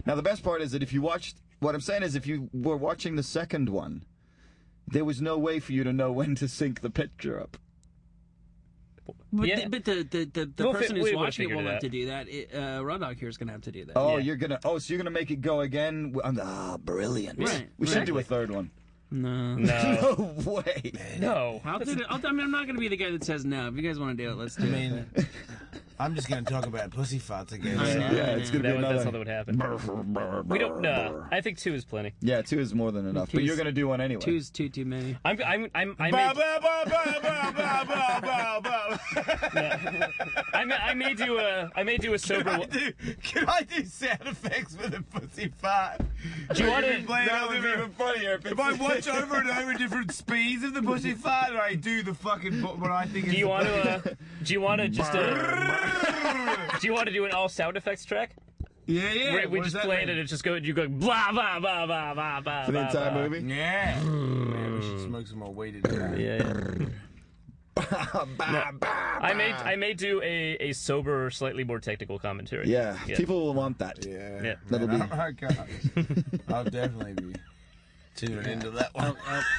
Now, the best part is that if you watched... What I'm saying is if you were watching the second one, there was no way for you to know when to sync the picture up. But, Yeah. but the person who's watching it won't have to do that. Raw Dog here is going to have to do that. Oh, Yeah. you're gonna... Oh, so you're gonna make it go again? Brilliant. Right, We should do a third one. No. No. No way. No. I mean, I'm not going to be the guy that says no. If you guys want to do it, let's do it. I'm just going to talk about pussy farts again. I know. Yeah, it's gonna be That's another... not what would happen. We don't know. I think 2 is plenty. Yeah, 2 is more than enough. But you're gonna do one anyway. Two's too many. I may do a sober one. Can I do sound effects for the pussy fart? Do you want to? That would be even funnier If I watch over and over different speeds of the pussy fart, or I do the fucking what I think is. Do you want to? Do you want to just? Do you want to do an all sound effects track? Yeah, yeah. Where we What just does that play it mean? and it's just you go blah blah blah blah blah blah. For the entire blah. movie? Yeah. Man, we should smoke some more weed into that. Yeah. I may do a sober, slightly more technical commentary. Yeah, people will want that. Yeah. That'll be... Okay. I'll definitely be tuning into that one.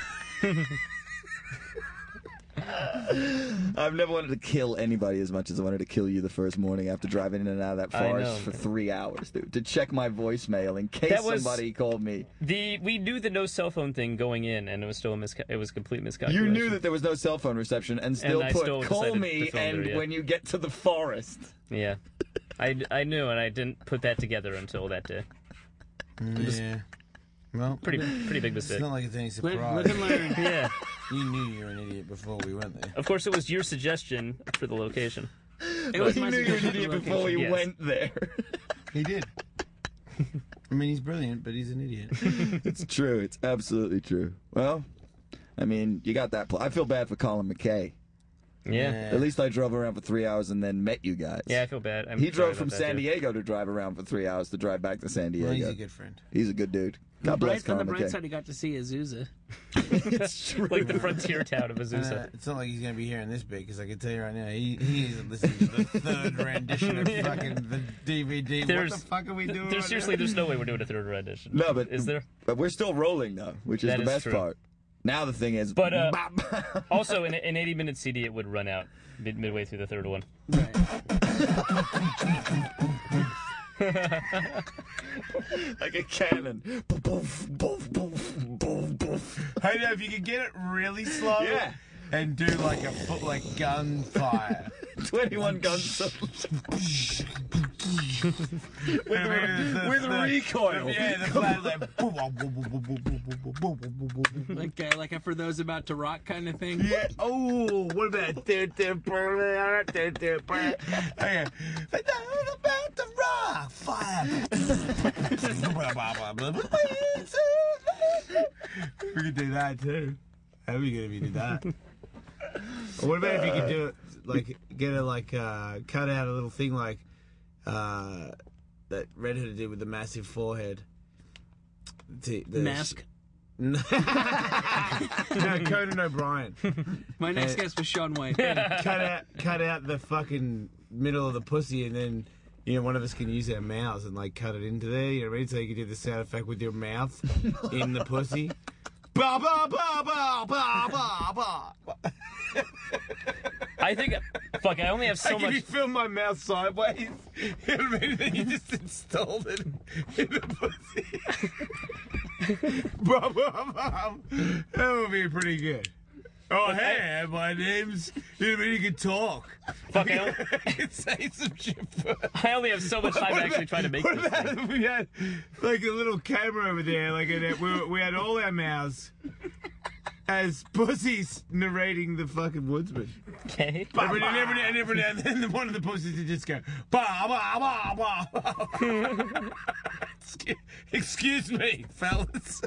I've never wanted to kill anybody as much as I wanted to kill you the first morning after driving in and out of that I forest know. for 3 hours, dude, to check my voicemail in case That was- somebody called me. We knew the no cell phone thing going in, and it was still it was complete miscalculation. You knew that there was no cell phone reception and still I put, still call decided me to phone and her, yeah. when you get to the forest. Yeah, I knew, and I didn't put that together until that day. Yeah. Well, Pretty big it's mistake. not like it's any Live surprise. and learn. Yeah, You knew you were an idiot before we went there. of course it was your suggestion for the location. It was He my knew you were an suggestion idiot for before we location. Yes. went there. He did. I mean, he's brilliant, but he's an idiot. It's true. It's absolutely true. Well, I mean, you got that. I feel bad for Colin McKay. Yeah, At least I drove around for 3 hours and then met you guys. yeah, I feel bad. I'm He sorry drove about from that, San too. Diego to drive around for 3 hours to drive back to San Diego. Well, he's a good friend. He's a good dude. God bless On the Colin bright McKay. side, he got to see Azusa. It's true. Like the frontier town of Azusa. It's not like he's going to be hearing this bit, because I can tell you right now, he isn't listening to the third rendition of fucking the DVD. There's- What the fuck are we doing? There's seriously, there's no way we're doing a third rendition. No, but is there? But we're still rolling though, which is That the is best true. part. Now the thing is, But also, an 80-minute CD, it would run out midway through the third one. like a cannon. Boof, boof, boof, boof, boof. Hey, now, if you could get it really slow Yeah. and do like a gunfire. 21 guns with recoil. Yeah, the flat Like a For Those About to Rock kind of thing. Yeah. Oh, what about okay. For those about to rock fire. We could do that too. That'd be good if you did that. Or what about if you could do it like get a cut out a little thing like that Red Hood did with the massive forehead. The Mask. No, Conan O'Brien. My next guest was Shaun White. cut out the fucking middle of the pussy, and then one of us can use our mouths and like cut it into there. You know what I mean? So you can do the sound effect with your mouth in the pussy. Ba ba ba ba ba ba ba. I think, fuck, I only have so Like if you much. film my mouth sideways, you know what I mean? Then you just installed it in the pussy. Ba ba ba. That would be pretty good. Oh, hey, my name's... You know what I mean? You can talk. Fuck, I can say some shit first. I only have so much time to actually try to make What this about thing. if we had like a little camera over there, like we had all our mouths as pussies narrating the fucking woodsman. Okay. Every now and then one of the pussies would just go ba ba ba ba. Excuse me, fellas.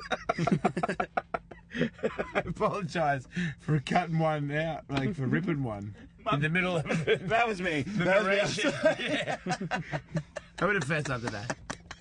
I apologize for cutting one out, like for ripping one in the middle of it. That was me. The That was me. narration. Yeah. I'm gonna fess up to that.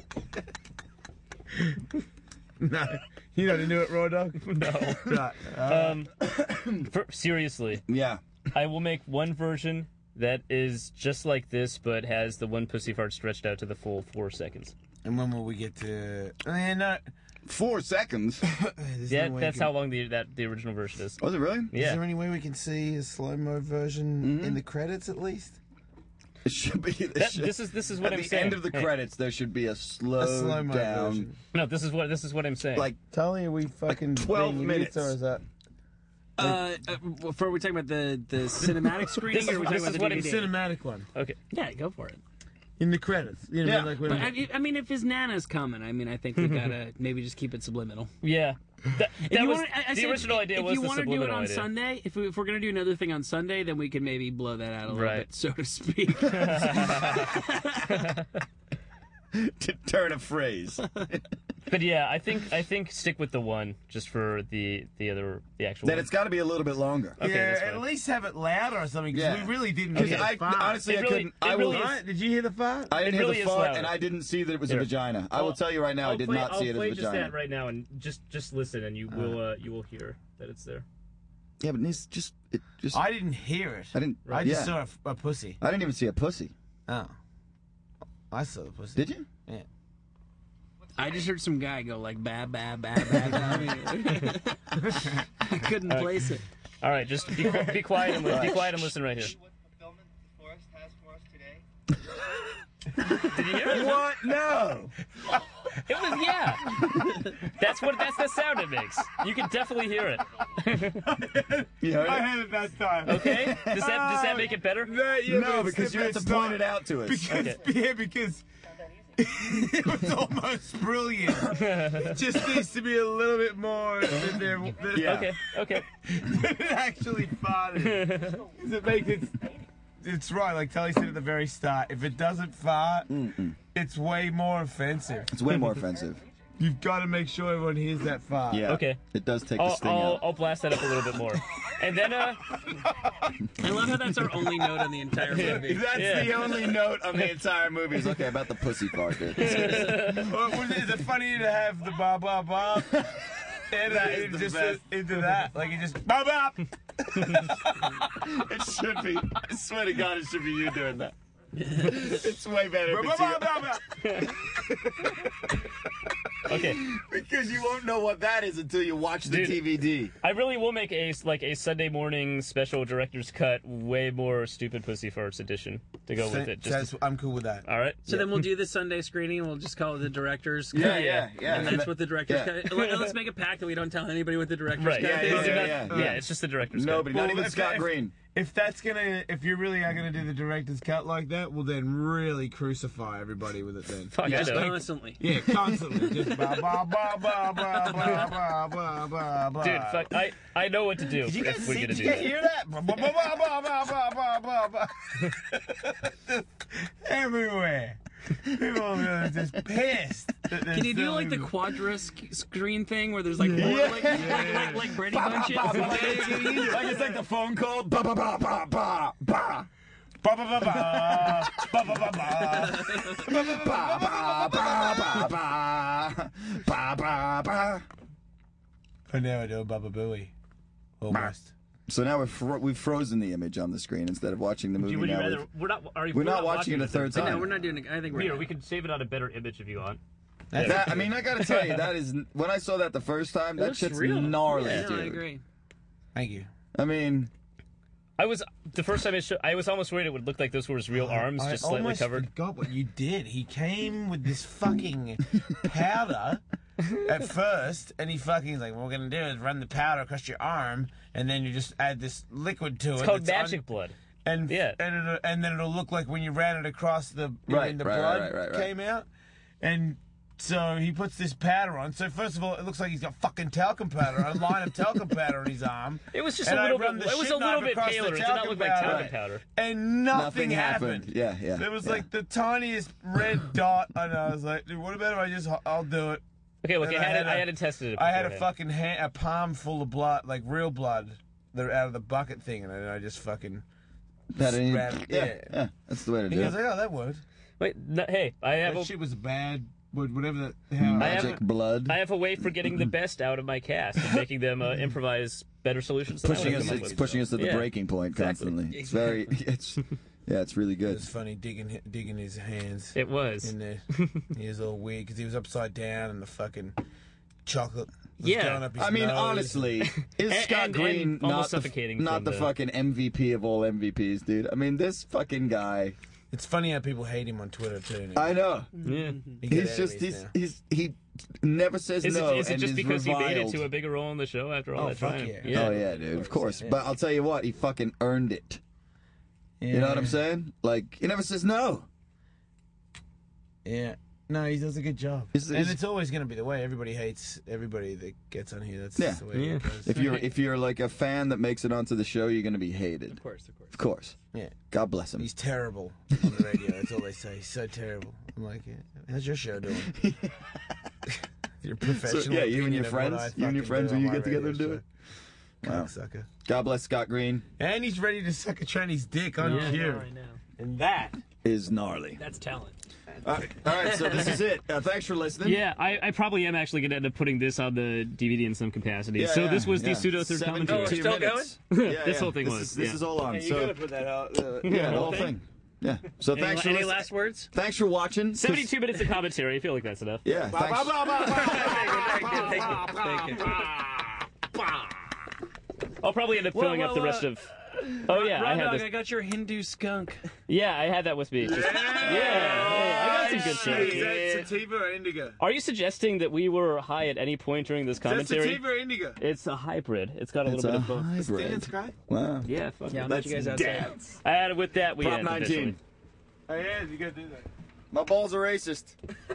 No, you not into it, Raw Dog? No. Right. Seriously, Yeah. I will make one version that is just like this, but has the one pussy fart stretched out to the full 4 seconds. And when will we get to? No. 4 seconds. Yeah, that's how long the original version is. Was it really? Yeah. Is there any way we can see a slow-mo version in the credits at least? It should be. This is what at I'm the saying. end of the credits, there should be a slow-mo down. version. No, this is what I'm saying. Like, Tony, are we fucking 12 being minutes. idiots, or is that? For are we talking about the cinematic screening, or are we talking about the what I'm DVD? Cinematic one okay. Yeah, go for it. in the credits. You know, Yeah. like when But I mean, if his Nana's coming, I mean, I think we gotta maybe just keep it subliminal. Yeah. That You was wanna- I the said, original idea. If Was you the want to do it subliminal on idea. Sunday, if we're gonna do another thing on Sunday, then we can maybe blow that out a little Right. bit, so to speak. to turn a phrase. But yeah, I think stick with the one just for the actual. Then one. it's got to be a little bit longer. Okay, yeah, that's at fine. least have it louder or something, because Yeah. we really didn't Because hear the fart. honestly, It I really- couldn't. it I really will. is- Right? Did you hear the fart? I didn't It hear really the is fart, louder. and I didn't see that it was Here. a vagina. I will tell you right now, I did not see it as a I'll play just vagina. that right now, and just listen, and you will hear that it's there. Yeah, but it's just I didn't hear it. I didn't. I just yeah. saw a pussy. I didn't even see a pussy. Oh. I saw the pussy. Did you? Yeah. I just heard some guy go like ba ba ba ba ba. I couldn't place it. All right, just be quiet and be quiet and listen right here. What fulfillment the forest has for us today? Did you hear it? What? No. It was yeah. That's the sound it makes. You can definitely hear it. You heard I it? heard it that time. Okay? Does that make it better? No, because you had to point it out to us. Because, yeah, because it was almost brilliant. It just needs to be a little bit more than there. Yeah. Okay. It actually farted. 'Cause it makes it. It's right, like Tully said at the very start. If it doesn't fart, it's way more offensive. It's way more offensive. You've got to make sure everyone hears that fart. Yeah. Okay. It does take the sting out. I'll blast that up a little bit more. And then I love how that's our only note on the entire movie. That's Yeah. the only note on the entire movie. Is okay about the pussy part, dude. Is it funny to have the ba ba ba? And That is it the just best. into that, like you just ba ba. It should be. I swear to God, it should be you doing that. It's way better if Ba it's ba you. ba ba. okay. Because you won't know what that is until you watch the Dude. DVD. I really will make a Sunday morning special director's cut, way more stupid pussy farts edition to go with it. I'm cool with that. All right. So then we'll do the Sunday screening, and we'll just call it the director's Yeah, cut. yeah, yeah. And that's what the director's Yeah. cut. Let's make a pact that we don't tell anybody what the director's Right. cut Yeah. is. Yeah. It's just the director's cut. Nobody, not Well, even if- Scott if- Green. If you really are gonna do the director's cut like that, we'll then really crucify everybody with it then. Fuck, Yeah. I know. Constantly. Yeah, constantly. Just ba ba ba ba ba ba ba ba ba ba. Dude, fuck, I know what to do Did you guys if we're see? gonna Did do you that. hear that? Ba ba ba ba ba ba ba ba ba. Everywhere. People are just pissed. Can you do like the quadra screen thing where there's like more like Brady Bunch? Like it's like the phone call. Ba ba ba ba ba ba. ba ba ba ba ba ba ba ba. Ba ba ba ba ba ba ba ba. But now I do a Baba Booey. Almost. So now we've frozen the image on the screen instead of watching the movie. Would you Now rather? We're not watching it a third time. No, we're not doing it. I think we're Here, not. we can save it on a better image if you want. that, I mean, I gotta tell you, that is when I saw that the first time, that looks shit's real. gnarly, Yeah, dude. I agree. Thank you. I mean, I was the first time I was almost worried it would look like those were his real arms, just slightly almost covered. forgot what you did. He came with this fucking powder at first, and he's like, what we're gonna do is run the powder across your arm, and then you just add this liquid to it. It's called that's magic blood. and Yeah. and then it'll look like when you ran it across the Right, the right, blood right. came out, and. So he puts this powder on. So first of all, it looks like he's got fucking talcum powder, a line of talcum powder on his arm. It was just And a I little run bit. the It was shit a little knife bit across the paler. It did not look like talcum talcum powder. powder. And nothing happened. Yeah, yeah. There was yeah. like the tiniest red dot, and I was like, dude, what about if I'll do it. Okay, look, And I hadn't tested it. I had a beforehand. fucking a palm full of blood, like real blood, that out of the bucket thing, and I just fucking. That ain't- Ran- yeah, yeah, that's the way to He do goes it. like, oh, that worked. Wait, no, hey, I have That a. shit was bad. Whatever that. Magic blood. I have a way for getting the best out of my cast and making them improvise better solutions. than I pushing would us, come up it's with. pushing us to the Yeah. breaking point Exactly. constantly. It's very, it's Yeah, it's really It good. was funny digging his hands It was. in there. He was all weird because he was upside down and the fucking chocolate was Yeah. going up his I mean, nose. honestly, is And- Scott and Green almost not suffocating not from the the- fucking MVP of all MVPs, dude? I mean, this fucking guy. It's funny how people hate him on Twitter too. I know. Yeah. He got He's just enemies now. he never says Is no it and just is because he made it reviled. to a bigger role in the show after all Oh, that fuck time? yeah. Oh yeah, dude, of course. yeah. But I'll tell you what, he fucking earned it. Yeah. You know what I'm saying? Like he never says no. Yeah. No, he does a good job. He's- and he's- it's always going to be the way. Everybody hates everybody that gets on here. That's Yeah. just the way Yeah. it goes. If you're like a fan that makes it onto the show, you're gonna be hated. Of course. Of course. Yeah. God bless him. He's terrible on the radio. That's all they say. He's so terrible. I'm like, yeah, how's your show doing? Your professional. So, yeah, you and your opinion of what friends? I You and your fucking friends do when you on my get together radio and do show. it? Wow. Cocksucker. God bless Scott Green. And he's ready to suck a tranny's dick on Yeah. cue. Right now. And that. Is gnarly. That's talent. All right, so this is it. Thanks for listening. Yeah, I probably am actually going to end up putting this on the DVD in some capacity. so this was the pseudo third 72 commentary. still minutes. This whole thing was, This yeah. is all on. You So gotta put that out. yeah, the whole thing. Yeah. So thanks for Any listening. last words? Thanks for watching. 'cause- 72 minutes of commentary. I feel like that's enough. Yeah. Thanks. Thank you. I'll probably end up filling up the rest of. Oh yeah, I had Dog, this. I got your Hindu skunk. Yeah, I had that with me. Just, I got some good shit. Is that sativa or indica? Are you suggesting that we were high at any point during this Is that commentary? sativa or indica? It's a hybrid. It's got a It's little a bit of both. hybrid. Sky? Wow. Yeah, fuck Yeah, it. I'll meet you guys outside. And with that, we Prop end 19. officially. Oh yeah, you gotta do that. My balls are racist.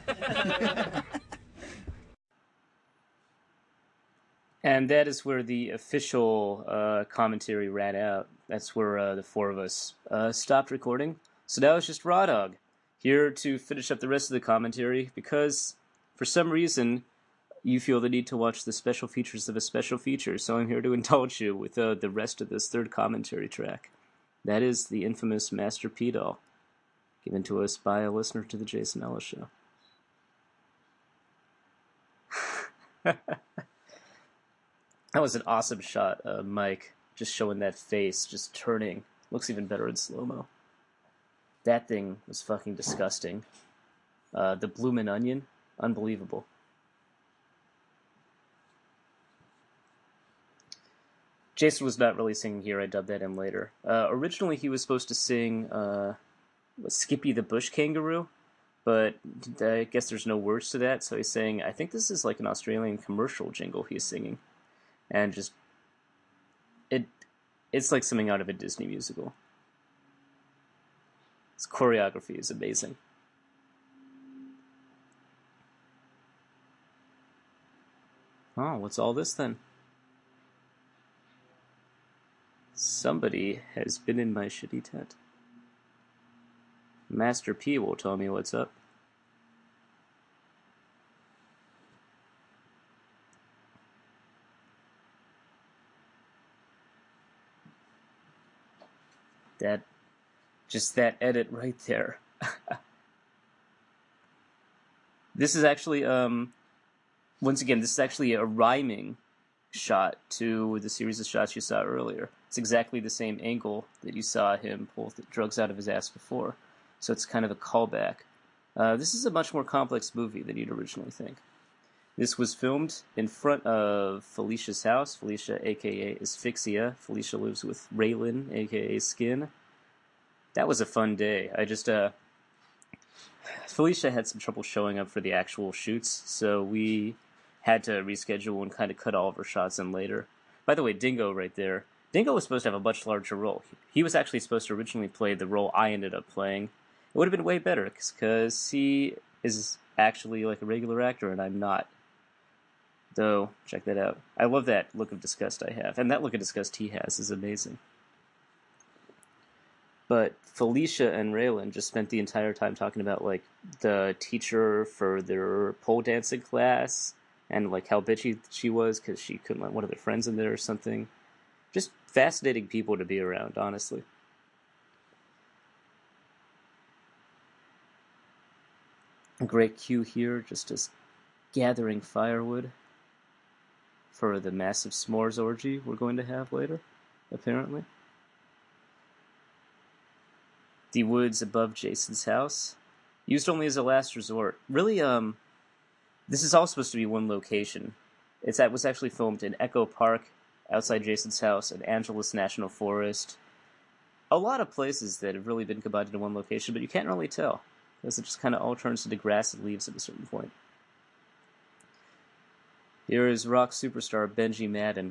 And that is where the official commentary ran out. That's where the four of us stopped recording. So now it's just Raw Dog here to finish up the rest of the commentary because for some reason you feel the need to watch the special features of a special feature. So I'm here to indulge you with the rest of this third commentary track. That is the infamous Master P doll, given to us by a listener to the Jason Ellis Show. That was an awesome shot, Mike. Just showing that face, just turning. Looks even better in slow-mo. That thing was fucking disgusting. The bloomin' onion, unbelievable. Jason was not really singing here. I dubbed that in later. Originally, he was supposed to sing Skippy the Bush Kangaroo, but I guess there's no words to that, so he's saying, I think this is like an Australian commercial jingle he's singing. And just it's like something out of a Disney musical. His choreography is amazing. Oh, what's all this then? Somebody has been in my shitty tent. Master P will tell me what's up. That edit right there. This is actually, once again, this is actually a rhyming shot to the series of shots you saw earlier. It's exactly the same angle that you saw him pull the drugs out of his ass before. So it's kind of a callback. This is a much more complex movie than you'd originally think. This was filmed in front of Felicia's house. Felicia, a.k.a. Asphyxia. Felicia lives with Raylan, a.k.a. Skin. That was a fun day. Felicia had some trouble showing up for the actual shoots, so we had to reschedule and kind of cut all of her shots in later. By the way, Dingo right there. Dingo was supposed to have a much larger role. He was actually supposed to originally play the role I ended up playing. It would have been way better, because he is actually like a regular actor, and I'm not. Though, check that out. I love that look of disgust I have, and that look of disgust he has is amazing. But Felicia and Raylan just spent the entire time talking about, like, the teacher for their pole dancing class, and, like, how bitchy she was because she couldn't let one of their friends in there or something. Just fascinating people to be around, honestly. A great cue here, just as gathering firewood for the massive s'mores orgy we're going to have later, apparently. the woods above Jason's house, used only as a last resort. Really, this is all supposed to be one location. Was actually filmed in Echo Park, outside Jason's house, and Angeles National Forest. A lot of places that have really been combined into one location, but you can't really tell, because it just kind of all turns into grass and leaves at a certain point. Here is rock superstar Benji Madden.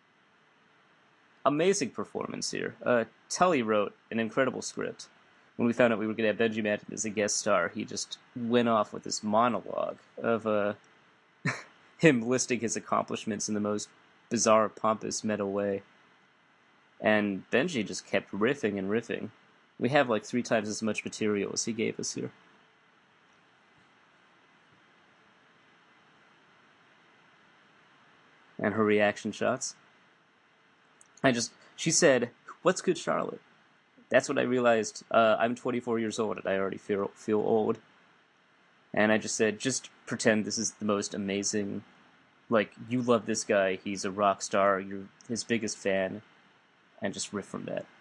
Amazing performance here. Tully wrote an incredible script. When we found out we were going to have Benji Madden as a guest star, he just went off with this monologue of him listing his accomplishments in the most bizarre, pompous, meta way. And Benji just kept riffing and riffing. We have like 3 times as much material as he gave us here. And her reaction shots. She said, "What's good, Charlotte?" That's when I realized I'm 24 years old and I already feel old. And I just said, just pretend this is the most amazing, like, you love this guy, he's a rock star, you're his biggest fan, and just riff from that.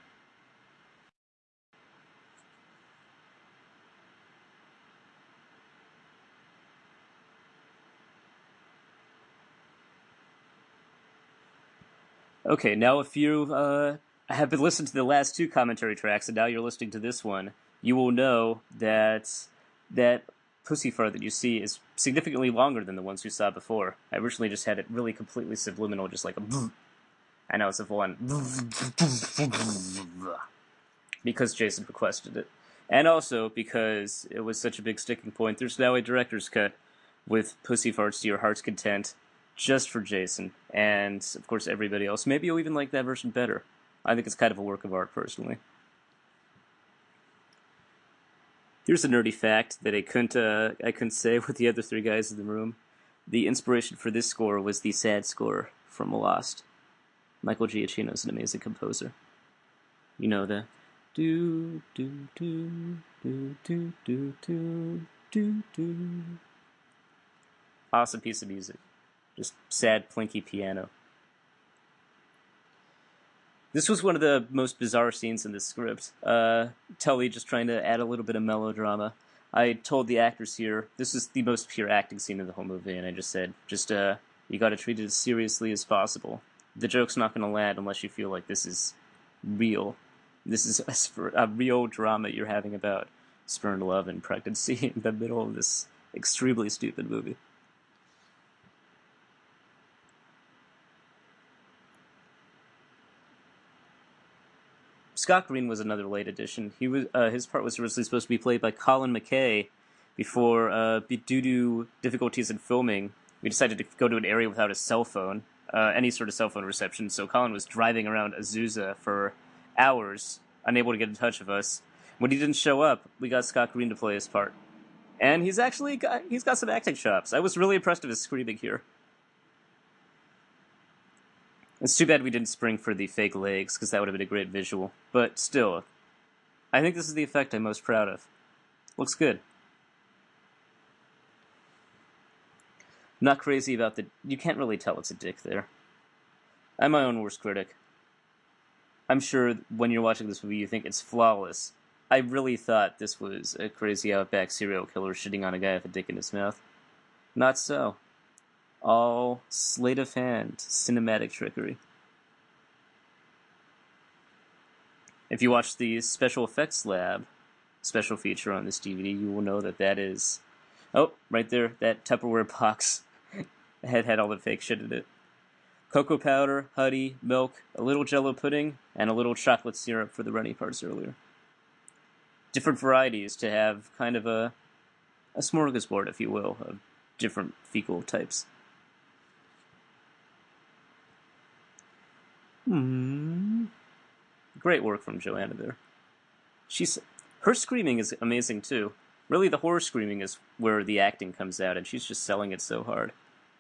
Okay, now if you have been listening to the last 2 commentary tracks and now you're listening to this one, you will know that pussy fart that you see is significantly longer than the ones you saw before. I originally just had it really completely subliminal, just like a bzz. And now it's a full on because Jason requested it. And also because it was such a big sticking point, there's now a director's cut with pussy farts to your heart's content just for Jason. And, of course, everybody else. Maybe you'll even like that version better. I think it's kind of a work of art, personally. Here's a nerdy fact that I couldn't say with the other 3 guys in the room. The inspiration for this score was the sad score from Lost. Michael Giacchino is an amazing composer. You know the do do do do do do do do do. Awesome piece of music. Just sad, plinky piano. This was one of the most bizarre scenes in the script. Tully just trying to add a little bit of melodrama. I told the actors here, this is the most pure acting scene of the whole movie, and I just said, you gotta treat it as seriously as possible. The joke's not gonna land unless you feel like this is real. This is a real drama you're having about spurned love and pregnancy in the middle of this extremely stupid movie. Scott Green was another late addition. He was his part was originally supposed to be played by Colin McKay. Before, due to difficulties in filming, we decided to go to an area without a cell phone, any sort of cell phone reception. So Colin was driving around Azusa for hours, unable to get in touch with us. When he didn't show up, we got Scott Green to play his part, and he's got some acting chops. I was really impressed with his screaming here. It's too bad we didn't spring for the fake legs, because that would have been a great visual. But still, I think this is the effect I'm most proud of. Looks good. Not crazy about you can't really tell it's a dick there. I'm my own worst critic. I'm sure when you're watching this movie you think it's flawless. I really thought this was a crazy outback serial killer shitting on a guy with a dick in his mouth. Not so. All sleight of hand, cinematic trickery. If you watch the Special Effects Lab special feature on this DVD, you will know that is... Oh, right there, that Tupperware box had all the fake shit in it. Cocoa powder, honey, milk, a little Jell-O pudding, and a little chocolate syrup for the runny parts earlier. Different varieties to have kind of a smorgasbord, if you will, of different fecal types. Great work from Joanna there. Her screaming is amazing too. Really, the horror screaming is where the acting comes out, and she's just selling it so hard.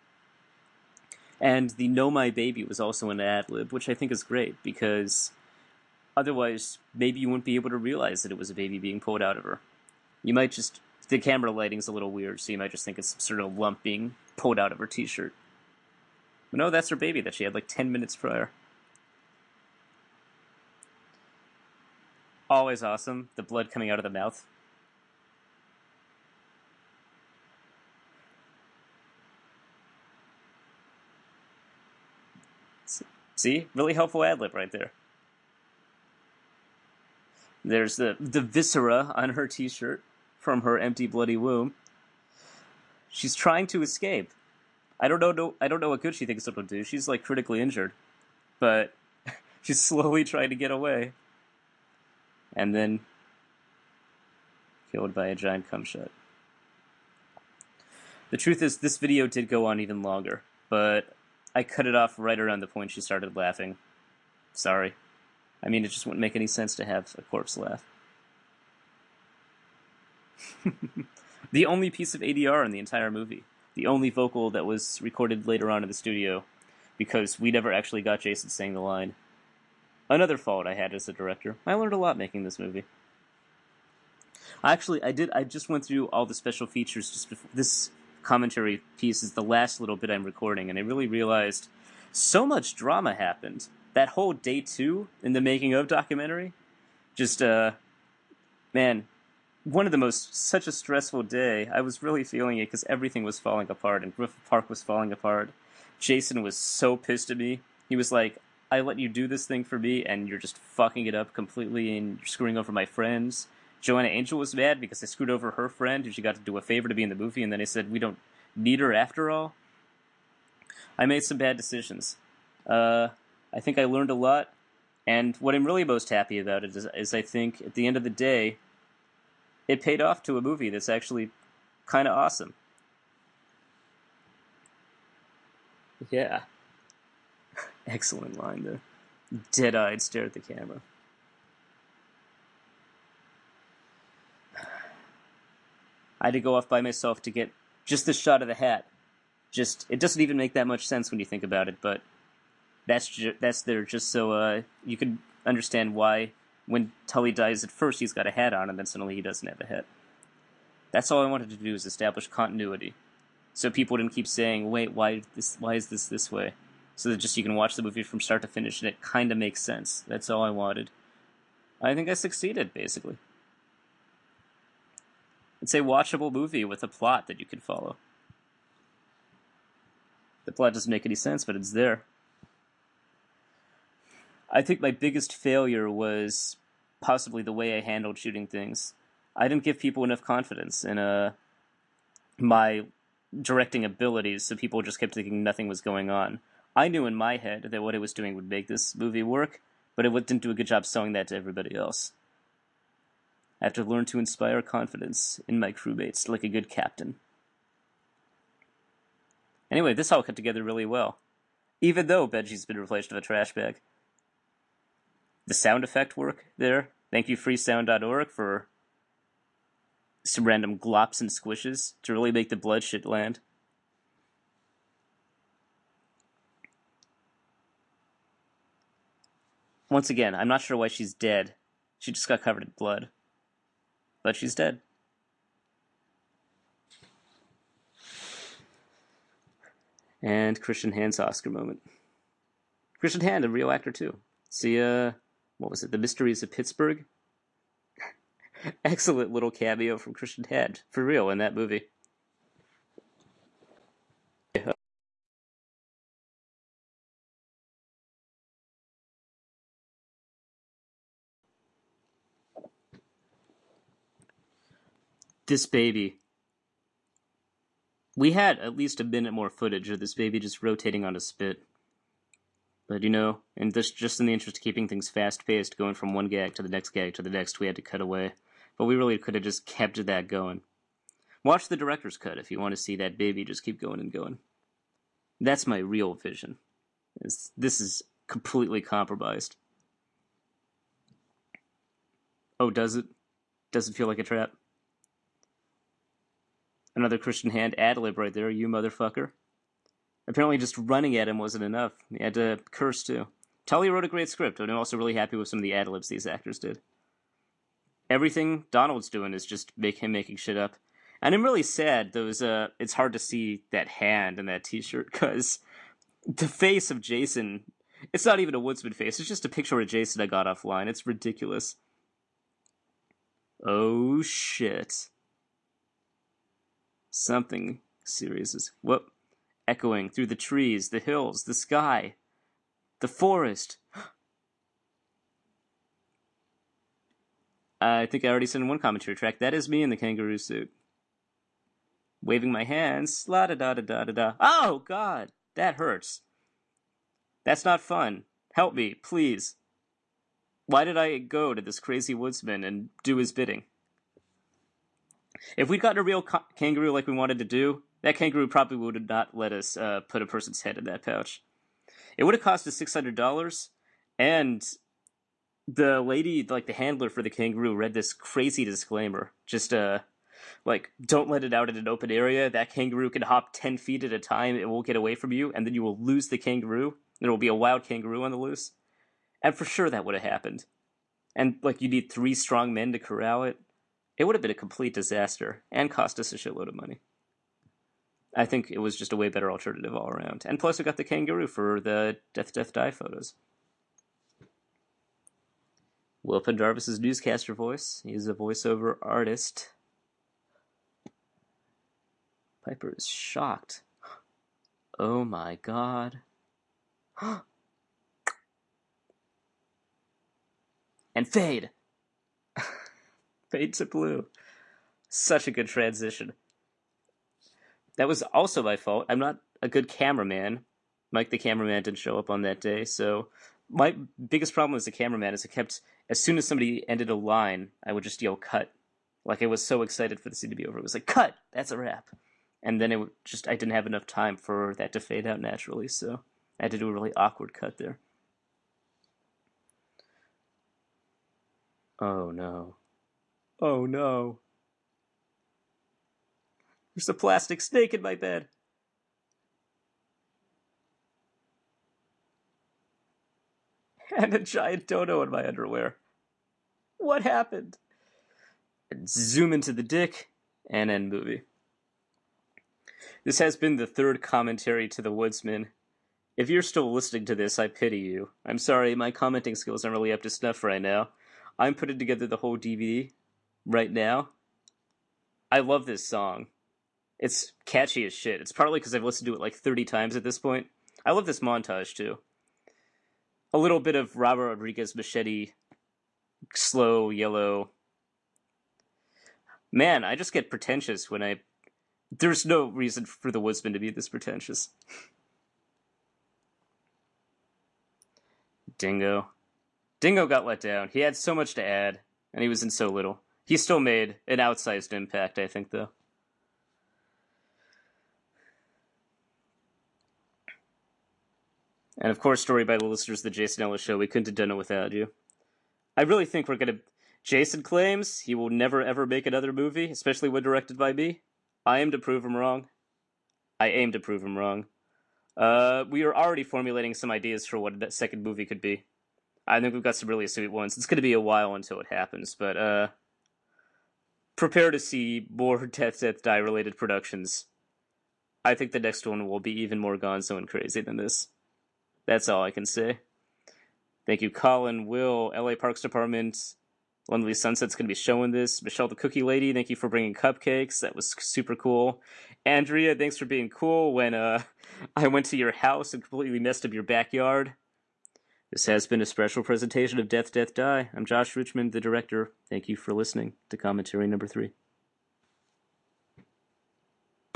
And the "No My Baby" was also an ad-lib, which I think is great, because otherwise, maybe you wouldn't be able to realize that it was a baby being pulled out of her. You might just... The camera lighting's a little weird, so you might just think it's some sort of lump being pulled out of her t-shirt. But no, that's her baby that she had like 10 minutes prior. Always awesome. The blood coming out of the mouth. See? Really helpful ad-lib right there. There's the viscera on her t-shirt from her empty bloody womb. She's trying to escape. I don't know what good she thinks it'll do. She's like critically injured. But she's slowly trying to get away. And then killed by a giant cum shot. The truth is, this video did go on even longer, but I cut it off right around the point she started laughing. Sorry. I mean, it just wouldn't make any sense to have a corpse laugh. The only piece of ADR in the entire movie. The only vocal that was recorded later on in the studio, because we never actually got Jason saying the line. Another fault I had as a director. I learned a lot making this movie. Actually, I just went through all the special features just before. This commentary piece is the last little bit I'm recording, and I really realized so much drama happened. That whole day 2 in the making of documentary, just, man, such a stressful day. I was really feeling it because everything was falling apart, and Griffith Park was falling apart. Jason was so pissed at me. He was like, I let you do this thing for me, and you're just fucking it up completely, and you're screwing over my friends. Joanna Angel was mad because I screwed over her friend, who she got to do a favor to be in the movie, and then I said, we don't need her after all. I made some bad decisions. I think I learned a lot, and what I'm really most happy about it is I think, at the end of the day, it paid off to a movie that's actually kind of awesome. Yeah. Excellent line there. Dead-eyed stare at the camera. I had to go off by myself to get just the shot of the hat. It doesn't even make that much sense when you think about it, but that's there just so you can understand why when Tully dies at first he's got a hat on and then suddenly he doesn't have a hat. That's all I wanted to do, is establish continuity. So people didn't keep saying, wait, why is this way? So that just you can watch the movie from start to finish and it kind of makes sense. That's all I wanted. I think I succeeded, basically. It's a watchable movie with a plot that you can follow. The plot doesn't make any sense, but it's there. I think my biggest failure was possibly the way I handled shooting things. I didn't give people enough confidence in my directing abilities, so people just kept thinking nothing was going on. I knew in my head that what I was doing would make this movie work, but it didn't do a good job selling that to everybody else. I have to learn to inspire confidence in my crewmates like a good captain. Anyway, this all cut together really well, even though Benji's been replaced with a trash bag. The sound effect work there. Thank you, freesound.org, for some random glops and squishes to really make the blood shit land. Once again, I'm not sure why she's dead. She just got covered in blood. But she's dead. And Christian Hand's Oscar moment. Christian Hand, a real actor too. See, what was it? The Mysteries of Pittsburgh? Excellent little cameo from Christian Hand, for real, in that movie. This baby. We had at least a minute more footage of this baby just rotating on a spit. But, and just in the interest of keeping things fast-paced, going from one gag to the next gag to the next, we had to cut away. But we really could have just kept that going. Watch the director's cut if you want to see that baby just keep going and going. That's my real vision. This is completely compromised. Oh, does it? Does it feel like a trap? Another Christian Hand ad-lib right there, you motherfucker. Apparently just running at him wasn't enough. He had to curse too. Tully wrote a great script, and I'm also really happy with some of the ad-libs these actors did. Everything Donald's doing is just him making shit up. And I'm really sad it's hard to see that hand in that t-shirt, because the face of Jason, it's not even a Woodsman face, it's just a picture of Jason I got offline. It's ridiculous. Oh shit. Something serious is echoing through the trees, the hills, the sky, the forest. I think I already said in one commentary track, that is me in the kangaroo suit. Waving my hands, la da da da da da da. Oh god, that hurts. That's not fun. Help me, please. Why did I go to this crazy woodsman and do his bidding? If we'd gotten a real kangaroo like we wanted to do, that kangaroo probably would not let us put a person's head in that pouch. It would have cost us $600, and the lady, like the handler for the kangaroo, read this crazy disclaimer. Just, don't let it out in an open area. That kangaroo can hop 10 feet at a time. It won't get away from you, and then you will lose the kangaroo. There will be a wild kangaroo on the loose. And for sure that would have happened. And, you need 3 strong men to corral it. It would have been a complete disaster, and cost us a shitload of money. I think it was just a way better alternative all around. And plus we got the kangaroo for the Death Death Die photos. Will Pendarvis' newscaster voice. He's a voiceover artist. Piper is shocked. Oh my god. And fade. Fade to blue. Such a good transition. That was also my fault. I'm not a good cameraman. Mike the cameraman didn't show up on that day, so my biggest problem as a cameraman is as soon as somebody ended a line, I would just yell cut. I was so excited for the scene to be over. It was like, cut! That's a wrap. And then I didn't have enough time for that to fade out naturally, so I had to do a really awkward cut there. Oh no. Oh no. There's a plastic snake in my bed. And a giant dodo in my underwear. What happened? And zoom into the dick, and end movie. This has been the 3rd commentary to The Woodsman. If you're still listening to this, I pity you. I'm sorry, my commenting skills aren't really up to snuff right now. I'm putting together the whole DVD right now. I love this song. It's catchy as shit. It's partly because I've listened to it 30 times at this point. I love this montage, too. A little bit of Robert Rodriguez Machete, slow, yellow. Man, I just get pretentious when there's no reason for The Woodsman to be this pretentious. Dingo. Dingo got let down. He had so much to add, and he was in so little. He still made an outsized impact, I think, though. And of course, story by the listeners of the Jason Ellis Show. We couldn't have done it without you. I really think we're gonna... Jason claims he will never ever make another movie, especially when directed by me. I aim to prove him wrong. We are already formulating some ideas for what that second movie could be. I think we've got some really sweet ones. It's gonna be a while until it happens, but prepare to see more Death Death Die related productions. I think the next one will be even more gonzo and crazy than this. That's all I can say. Thank you, Colin, Will, LA Parks Department. Lonely Sunset's going to be showing this. Michelle the Cookie Lady, thank you for bringing cupcakes. That was super cool. Andrea, thanks for being cool when I went to your house and completely messed up your backyard. This has been a special presentation of Death Death Die. I'm Josh Richmond, the director. Thank you for listening to commentary number 3.